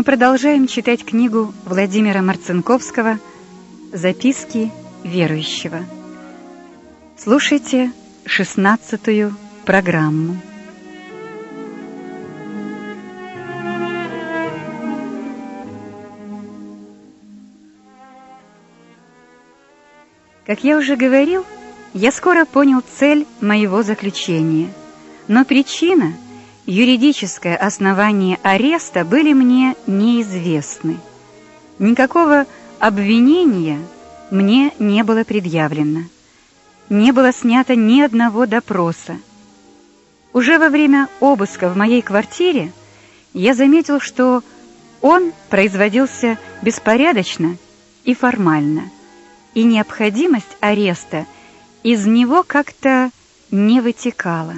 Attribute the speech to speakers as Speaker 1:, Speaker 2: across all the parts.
Speaker 1: продолжаем читать книгу Владимира Марцинковского «Записки верующего». Слушайте 16-ю программу. Как я уже говорил, я скоро понял цель моего заключения, но причина, юридическое основание ареста были мне неизвестны. Никакого обвинения мне не было предъявлено. Не было снято ни одного допроса. Уже во время обыска в моей квартире я заметил, что он производился беспорядочно и формально, и необходимость ареста из него как-то не вытекала.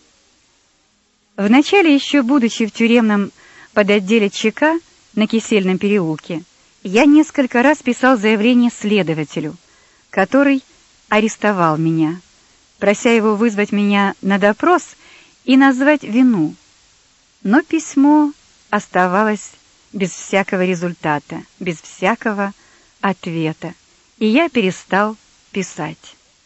Speaker 1: Вначале, еще будучи в тюремном подотделе ЧК на Кисельном переулке, я несколько раз писал заявление следователю, который арестовал меня, прося его вызвать меня на допрос и назвать вину. Но письмо оставалось без всякого результата, без всякого ответа, и я перестал писать.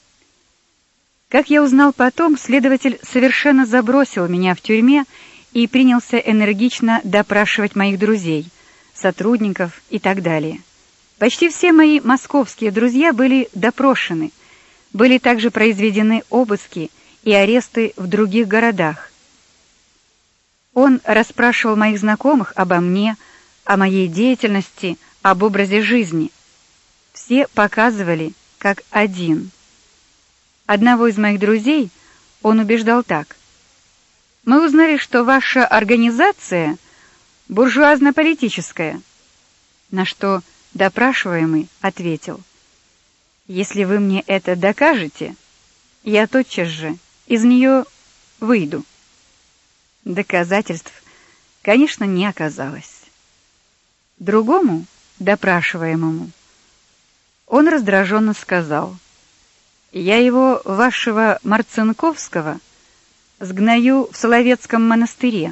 Speaker 1: Как я узнал потом, следователь совершенно забросил меня в тюрьме и принялся энергично допрашивать моих друзей, сотрудников и так далее. Почти все мои московские друзья были допрошены. Были также произведены обыски и аресты в других городах. Он расспрашивал моих знакомых обо мне, о моей деятельности, об образе жизни. Все показывали как один. Одного из моих друзей он убеждал так: «Мы узнали, что ваша организация буржуазно-политическая», на что допрашиваемый ответил: «Если вы мне это докажете, я тотчас же из нее выйду». Доказательств, конечно, не оказалось. Другому допрашиваемому он раздраженно сказал: «Я его, вашего Марцинковского, сгною в Соловецком монастыре».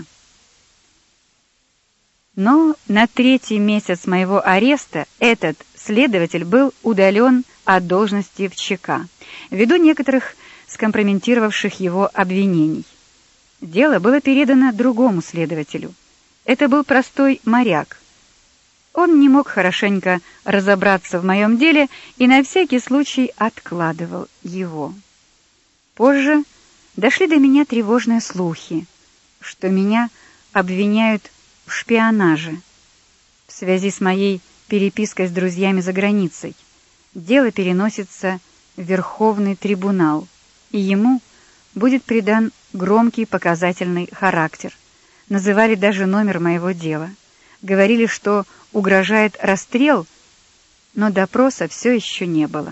Speaker 1: Но на 3-й месяц моего ареста этот следователь был удален от должности в ЧК ввиду некоторых скомпрометировавших его обвинений. Дело было передано другому следователю. Это был простой моряк. Он не мог хорошенько разобраться в моем деле и на всякий случай откладывал его. Позже дошли до меня тревожные слухи, что меня обвиняют в шпионаже в связи с моей перепиской с друзьями за границей. Дело переносится в Верховный трибунал, и ему будет придан громкий показательный характер. Называли даже номер моего дела. Говорили, что угрожает расстрел, но допроса все еще не было.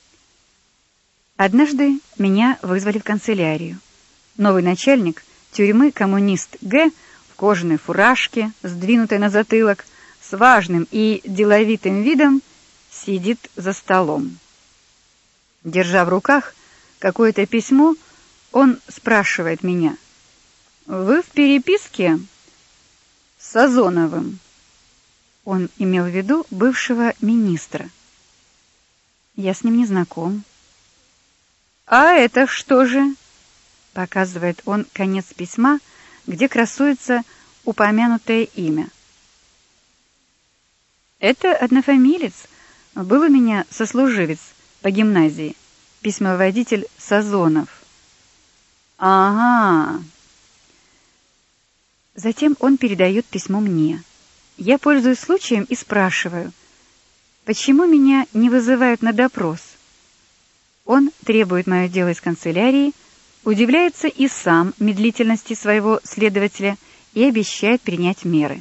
Speaker 1: Однажды меня вызвали в канцелярию. Новый начальник тюрьмы, коммунист Г., в кожаной фуражке, сдвинутой на затылок, с важным и деловитым видом сидит за столом. Держа в руках какое-то письмо, он спрашивает меня: «Вы в переписке с Сазоновым?» Он имел в виду бывшего министра. «Я с ним не знаком». «А это что же?» Показывает он конец письма, где красуется упомянутое имя. «Это однофамилец. Был у меня сослуживец по гимназии, письмоводитель Сазонов». «Ага». Затем он передает письмо мне. Я пользуюсь случаем и спрашиваю, почему меня не вызывают на допрос. Он требует мое дело из канцелярии, удивляется и сам медлительности своего следователя и обещает принять меры.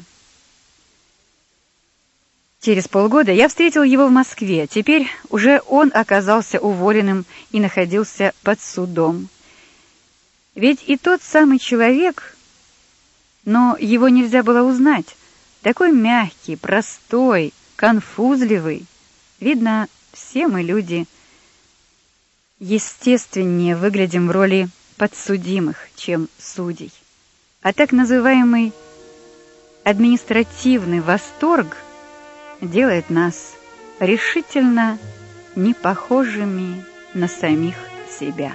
Speaker 1: Через полгода я встретил его в Москве. Теперь уже он оказался уволенным и находился под судом. Ведь и тот самый человек, но его нельзя было узнать. Такой мягкий, простой, конфузливый. Видно, все мы люди естественнее выглядим в роли подсудимых, чем судей. А так называемый административный восторг делает нас решительно не похожими на самих себя.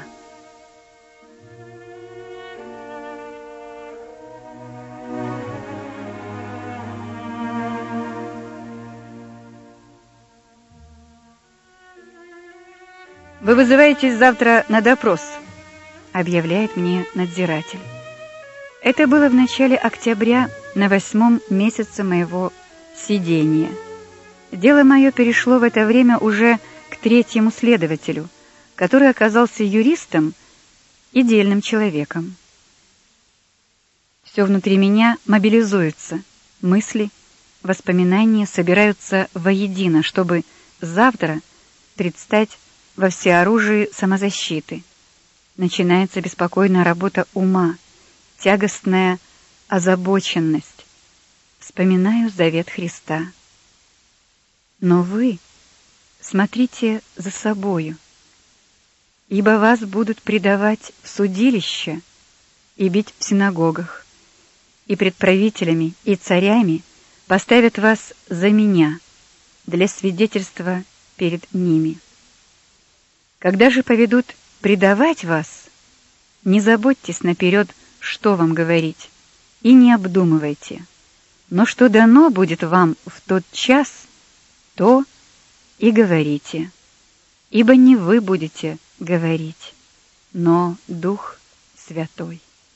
Speaker 1: «Вы вызываетесь завтра на допрос», — объявляет мне надзиратель. Это было в начале октября, на 8-м месяце моего сидения. Дело мое перешло в это время уже к 3-му следователю, который оказался юристом и дельным человеком. Все внутри меня мобилизуется, мысли, воспоминания собираются воедино, чтобы завтра предстать во всеоружии самозащиты. Начинается беспокойная работа ума, тягостная озабоченность. Вспоминаю завет Христа. Но вы смотрите за собою, ибо вас будут предавать в судилище и бить в синагогах, и пред правителями и царями поставят вас за меня для свидетельства перед ними. Когда же поведут предавать вас, не заботьтесь наперед, что вам говорить, и не обдумывайте, но что дано будет вам в тот час, то и говорите, ибо не вы будете говорить, но Дух Святой.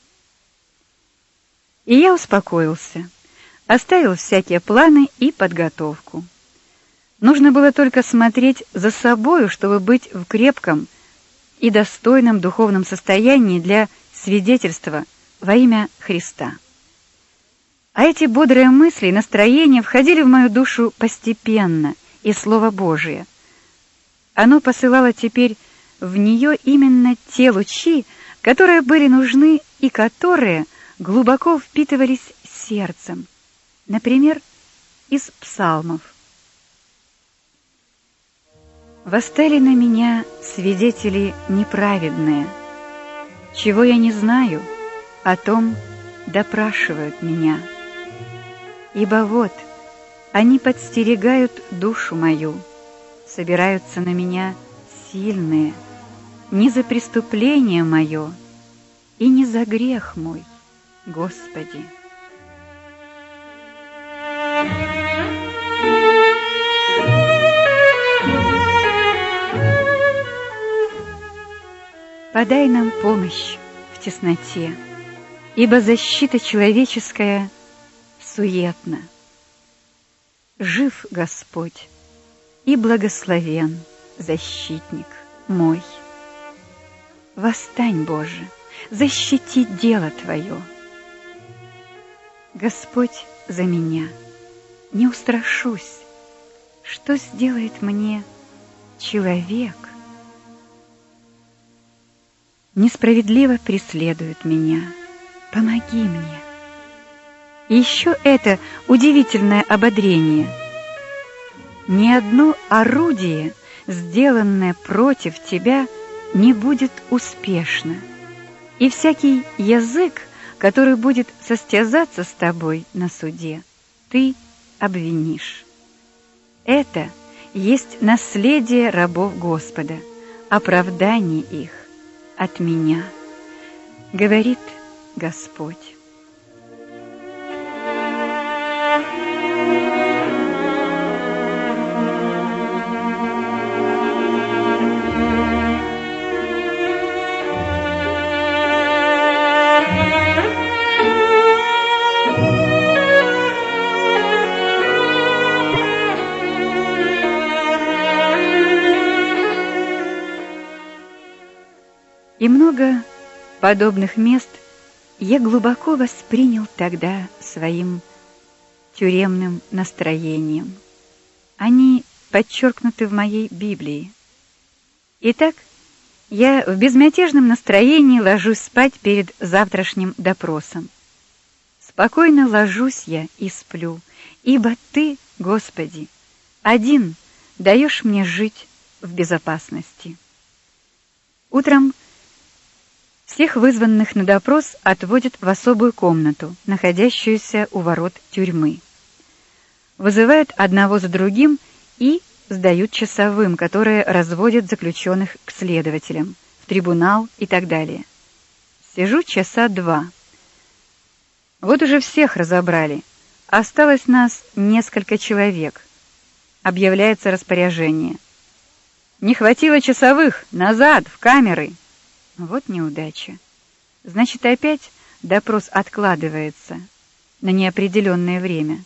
Speaker 1: И я успокоился, оставил всякие планы и подготовку. Нужно было только смотреть за собою, чтобы быть в крепком и достойном духовном состоянии для свидетельства во имя Христа. А эти бодрые мысли и настроения входили в мою душу постепенно, и Слово Божие. Оно посылало теперь в нее именно те лучи, которые были нужны и которые глубоко впитывались сердцем, например, из псалмов. «Восстали на меня свидетели неправедные, чего я не знаю, о том допрашивают меня. Ибо вот, они подстерегают душу мою, собираются на меня сильные, не за преступление мое и не за грех мой, Господи». Подай нам помощь в тесноте, ибо защита человеческая суетна. Жив Господь и благословен защитник мой. Восстань, Боже, защити дело Твое. Господь за меня, не устрашусь, что сделает мне человек. Несправедливо преследуют меня, помоги мне. И еще это удивительное ободрение. Ни одно орудие, сделанное против тебя, не будет успешно, и всякий язык, который будет состязаться с тобой на суде, ты обвинишь. Это есть наследие рабов Господа, оправдание их от меня, говорит Господь. И много подобных мест я глубоко воспринял тогда своим тюремным настроением. Они подчеркнуты в моей Библии. Итак, я в безмятежном настроении ложусь спать перед завтрашним допросом. Спокойно ложусь я и сплю, ибо Ты, Господи, один даешь мне жить в безопасности. Утром Всех вызванных на допрос отводят в особую комнату, находящуюся у ворот тюрьмы. Вызывают одного за другим и сдают часовым, которые разводят заключенных к следователям, в трибунал и так далее. Сижу часа 2. Вот уже всех разобрали. Осталось нас несколько человек. Объявляется распоряжение. Не хватило часовых! Назад, в камеры! Вот неудача. Значит, опять допрос откладывается на неопределенное время.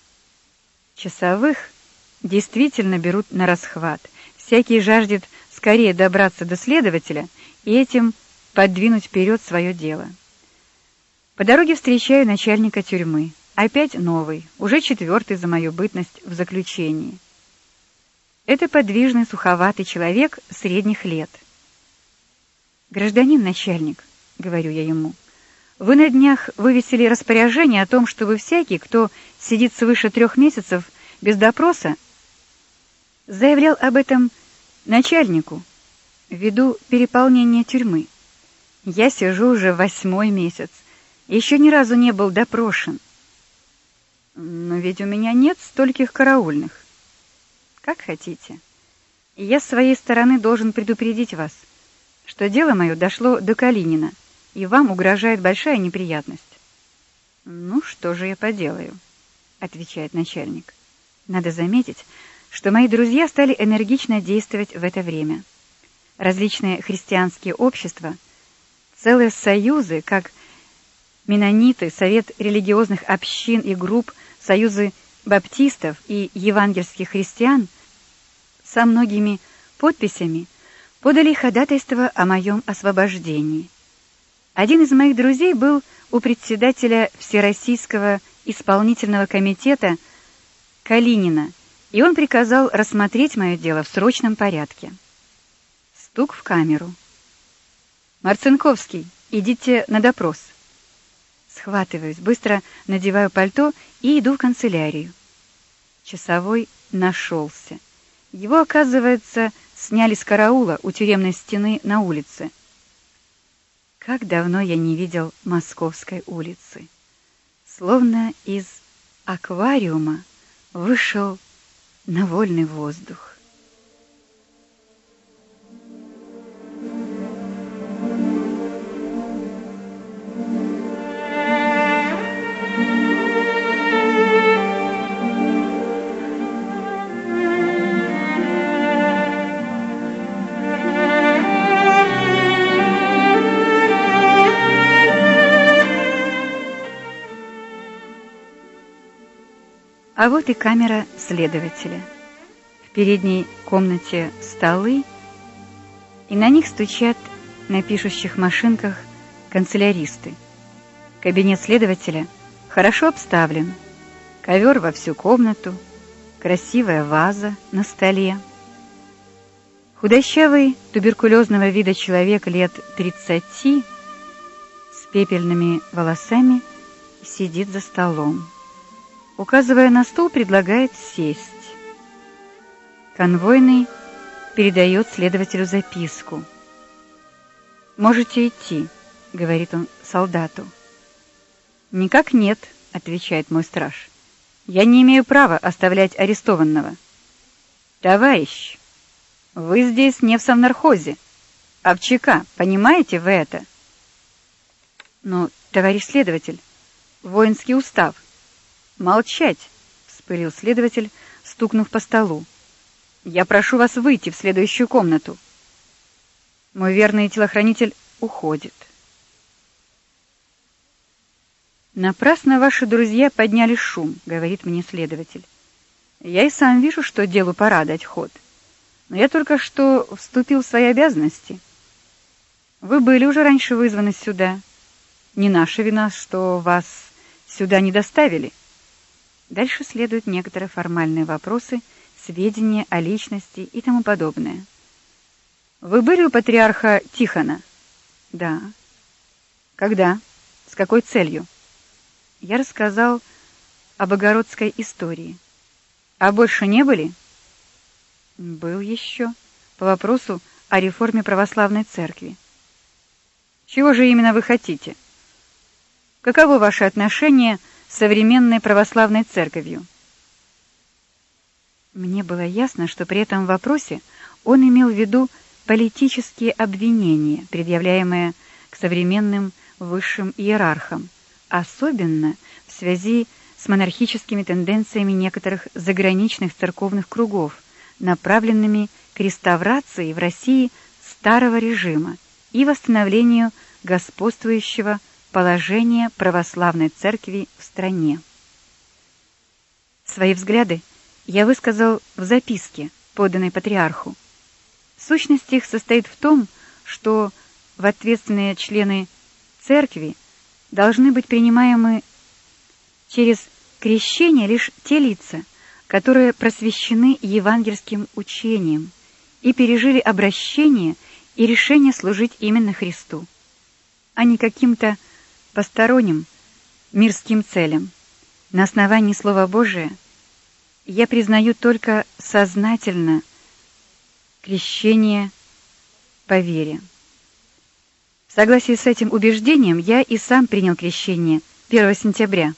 Speaker 1: Часовых действительно берут на расхват. Всякий жаждет скорее добраться до следователя и этим подвинуть вперед свое дело. По дороге встречаю начальника тюрьмы. Опять новый, уже 4-й за мою бытность в заключении. Это подвижный, суховатый человек средних лет. «Гражданин начальник», — говорю я ему, — «вы на днях вывесили распоряжение о том, чтобы всякий, кто сидит свыше 3 месяцев без допроса, заявлял об этом начальнику ввиду переполнения тюрьмы. Я сижу уже 8-й месяц, еще ни разу не был допрошен. Но ведь у меня нет стольких караульных. Как хотите. И я с своей стороны должен предупредить вас, что дело мое дошло до Калинина, и вам угрожает большая неприятность». «Ну, что же я поделаю?» — отвечает начальник. Надо заметить, что мои друзья стали энергично действовать в это время. Различные христианские общества, целые союзы, как менониты, Совет религиозных общин и групп, союзы баптистов и евангельских христиан, со многими подписями подали ходатайство о моем освобождении. Один из моих друзей был у председателя Всероссийского исполнительного комитета Калинина, и он приказал рассмотреть мое дело в срочном порядке. Стук в камеру. «Марцинковский, идите на допрос». Схватываюсь, быстро надеваю пальто и иду в канцелярию. Часовой нашелся. Его, оказывается, сняли с караула у тюремной стены на улице. Как давно я не видел Московской улицы. Словно из аквариума вышел на вольный воздух. А вот и камера следователя. В передней комнате столы, и на них стучат на пишущих машинках канцеляристы. Кабинет следователя хорошо обставлен. Ковер во всю комнату, красивая ваза на столе. Худощавый, туберкулезного вида человек лет 30 с пепельными волосами сидит за столом. Указывая на стул, предлагает сесть. Конвойный передает следователю записку. «Можете идти», — говорит он солдату. «Никак нет», — отвечает мой страж. «Я не имею права оставлять арестованного». «Товарищ, вы здесь не в совнархозе, а в ЧК, понимаете вы это?» «Но, товарищ следователь, воинский устав». «Молчать!» — вспылил следователь, стукнув по столу. «Я прошу вас выйти в следующую комнату». Мой верный телохранитель уходит. «Напрасно ваши друзья подняли шум», — говорит мне следователь. «Я и сам вижу, что делу пора дать ход. Но я только что вступил в свои обязанности. Вы были уже раньше вызваны сюда. Не наша вина, что вас сюда не доставили». Дальше следуют некоторые формальные вопросы, сведения о личности и тому подобное. «Вы были у патриарха Тихона?» «Да». «Когда? С какой целью?» Я рассказал об богородской истории. «А больше не были?» «Был еще. По вопросу о реформе православной церкви». Чего же именно вы хотите? Каково ваше отношение с современной православной церковью? Мне было ясно, что при этом вопросе он имел в виду политические обвинения, предъявляемые к современным высшим иерархам, особенно в связи с монархическими тенденциями некоторых заграничных церковных кругов, направленными к реставрации в России старого режима и восстановлению господствующего положения православной церкви в стране. Свои взгляды я высказал в записке, поданной патриарху. Сущность их состоит в том, что в ответственные члены церкви должны быть принимаемы через крещение лишь те лица, которые просвещены евангельским учением и пережили обращение и решение служить именно Христу, а не каким-то посторонним мирским целям. На основании Слова Божия я признаю только сознательно крещение по вере. В согласии с этим убеждением я и сам принял крещение 1 сентября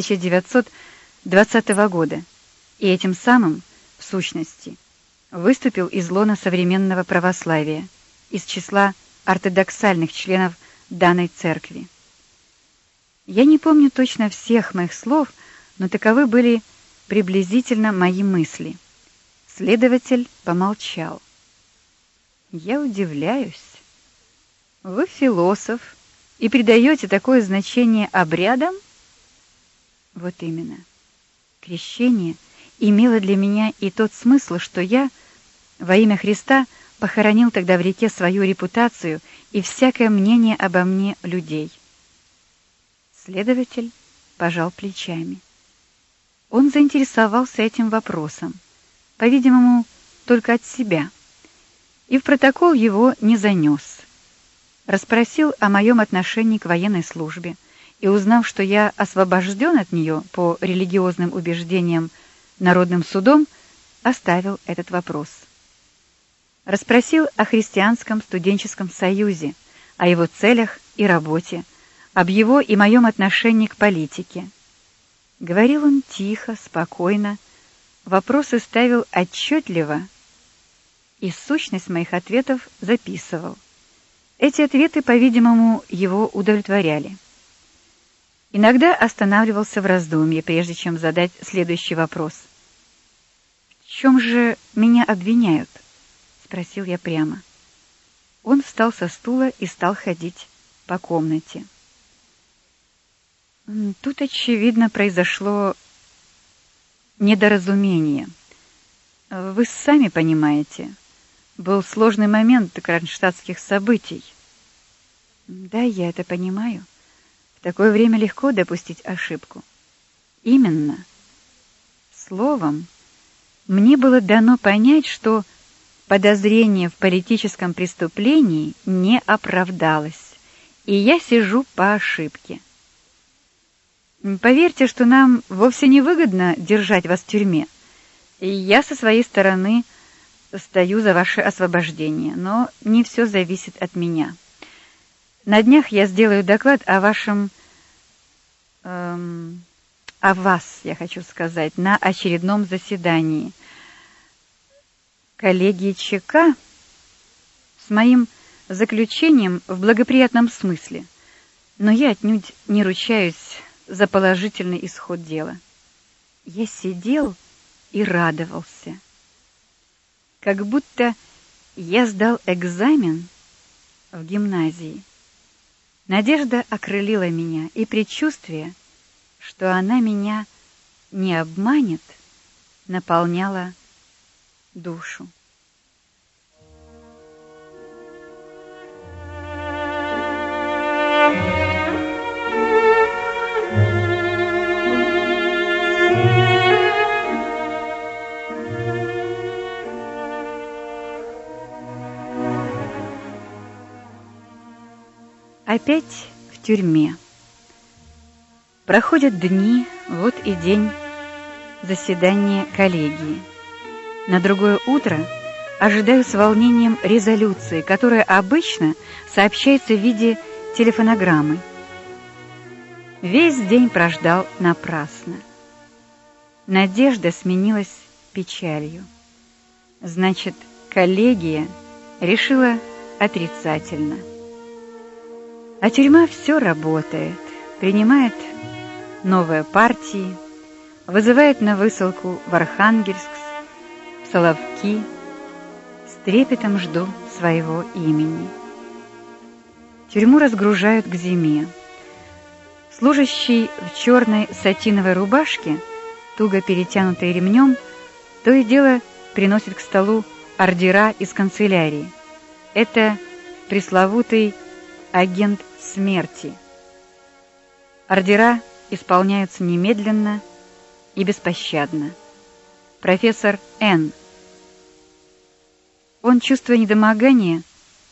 Speaker 1: 1920 года и этим самым, в сущности, выступил из лона современного православия, из числа ортодоксальных членов данной церкви. Я не помню точно всех моих слов, но таковы были приблизительно мои мысли. Следователь помолчал. Я удивляюсь. Вы философ и придаете такое значение обрядам? Вот именно. Крещение имело для меня и тот смысл, что я во имя Христа похоронил тогда в реке свою репутацию и всякое мнение обо мне людей. Следователь пожал плечами. Он заинтересовался этим вопросом, по-видимому, только от себя, и в протокол его не занес. Расспросил о моем отношении к военной службе и, узнав, что я освобожден от нее по религиозным убеждениям народным судом, оставил этот вопрос. Расспросил о христианском студенческом союзе, о его целях и работе, об его и моем отношении к политике. Говорил он тихо, спокойно, вопросы ставил отчетливо, и сущность моих ответов записывал. Эти ответы, по-видимому, его удовлетворяли. Иногда останавливался в раздумье, прежде чем задать следующий вопрос. «В чем же меня обвиняют?» — спросил я прямо. Он встал со стула и стал ходить по комнате. Тут, очевидно, произошло недоразумение. Вы сами понимаете, был сложный момент кронштадтских событий. Да, я это понимаю. В такое время легко допустить ошибку. Именно. Словом, мне было дано понять, что подозрение в политическом преступлении не оправдалось, и я сижу по ошибке. Поверьте, что нам вовсе не выгодно держать вас в тюрьме, и я со своей стороны стою за ваше освобождение, но не все зависит от меня. На днях я сделаю доклад о вашем... о вас, я хочу сказать, на очередном заседании коллегии ЧК с моим заключением в благоприятном смысле, но я отнюдь не ручаюсь за положительный исход дела. Я сидел и радовался, как будто я сдал экзамен в гимназии. Надежда окрылила меня, и предчувствие, что она меня не обманет, наполняло душу. Опять в тюрьме. Проходят дни, вот и день заседания коллегии. На другое утро ожидаю с волнением резолюции, которая обычно сообщается в виде телефонограммы. Весь день прождал напрасно. Надежда сменилась печалью. Значит, коллегия решила отрицательно. А тюрьма все работает, принимает новые партии, вызывает на высылку в Архангельск, в Соловки. С трепетом жду своего имени. Тюрьму разгружают к зиме. Служащий в черной сатиновой рубашке, туго перетянутой ремнем, то и дело приносит к столу ордера из канцелярии. Это пресловутый агент смерти. Ордера исполняются немедленно и беспощадно. Профессор Н. Он, чувствуя недомогание,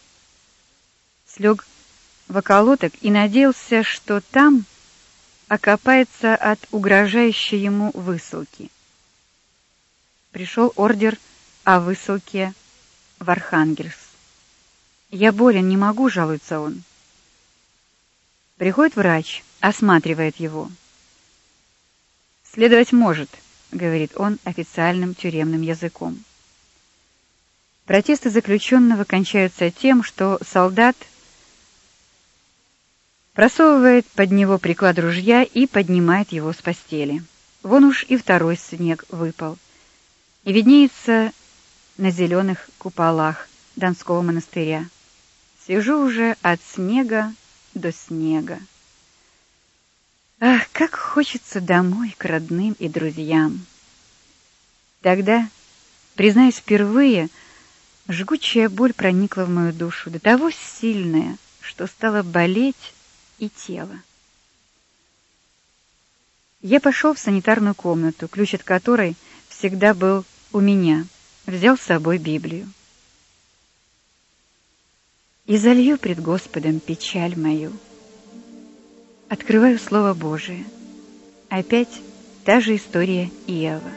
Speaker 1: слег в околоток и надеялся, что там окопается от угрожающей ему высылки. Пришел ордер о высылке в Архангельск. «Я болен, не могу», — жалуется он. Приходит врач, осматривает его. «Следовать может», — говорит он официальным тюремным языком. Протесты заключенного кончаются тем, что солдат просовывает под него приклад ружья и поднимает его с постели. Вон уж и второй снег выпал, и виднеется на зеленых куполах Донского монастыря. Сижу уже от снега до снега. Ах, как хочется домой к родным и друзьям. Тогда, признаюсь, впервые жгучая боль проникла в мою душу, до того сильная, что стало болеть и тело. Я пошел в санитарную комнату, ключ от которой всегда был у меня, взял с собой Библию. И залью пред Господом печаль мою. Открываю Слово Божие. Опять та же история Иова.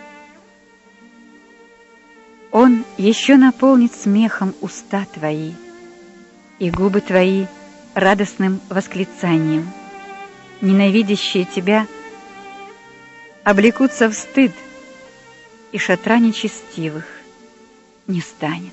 Speaker 1: Он еще наполнит смехом уста твои, и губы твои радостным восклицанием. Ненавидящие тебя облекутся в стыд, и шатра нечестивых не станет.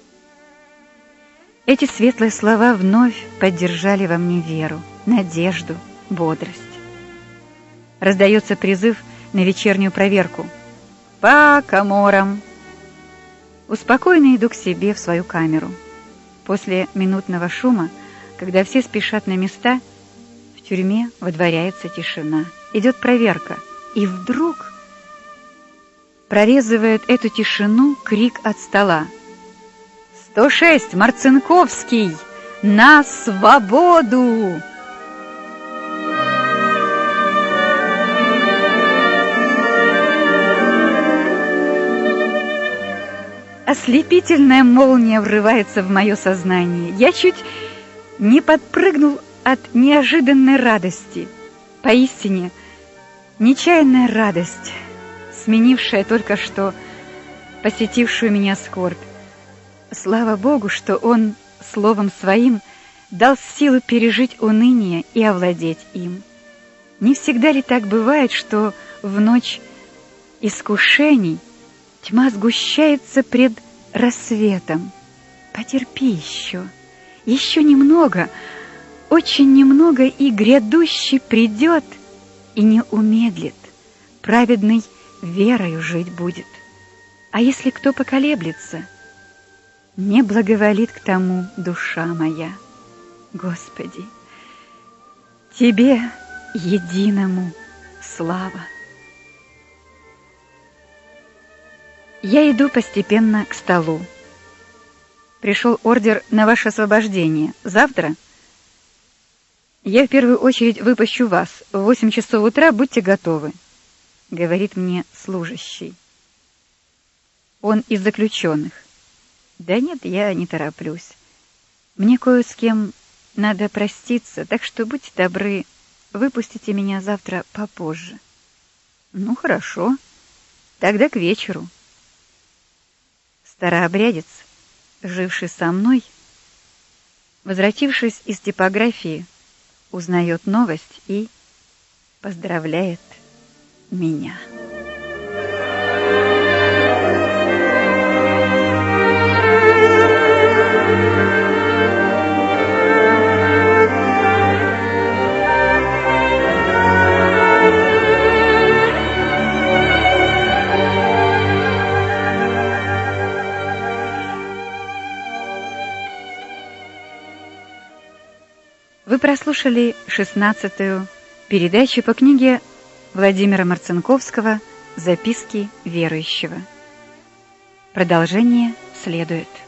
Speaker 1: Эти светлые слова вновь поддержали во мне веру, надежду, бодрость. Раздается призыв на вечернюю проверку. По каморам. Успокоенно иду к себе в свою камеру. После минутного шума, когда все спешат на места, в тюрьме водворяется тишина. Идет проверка, и вдруг прорезывает эту тишину крик от стола. 106, Марцинковский! На свободу! Ослепительная молния врывается в мое сознание. Я чуть не подпрыгнул от неожиданной радости. Поистине, нечаянная радость, сменившая только что посетившую меня скорбь. Слава Богу, что Он словом Своим дал силу пережить уныние и овладеть им. Не всегда ли так бывает, что в ночь искушений тьма сгущается пред рассветом? Потерпи еще немного, очень немного, и грядущий придет и не умедлит, праведный верою жить будет. А если кто поколеблется, не благоволит к тому душа моя. Господи, Тебе единому слава. Я иду постепенно к столу. Пришел ордер на ваше освобождение. Завтра я в первую очередь выпущу вас. В 8 часов утра будьте готовы, говорит мне служащий. Он из заключенных. Да нет, я не тороплюсь. Мне кое с кем надо проститься, так что будьте добры, выпустите меня завтра попозже. Ну, хорошо, тогда к вечеру. Старообрядец, живший со мной, возвратившись из типографии, узнает новость и поздравляет меня. Вы прослушали 16-ю передачу по книге Владимира Марцинковского «Записки верующего». Продолжение следует.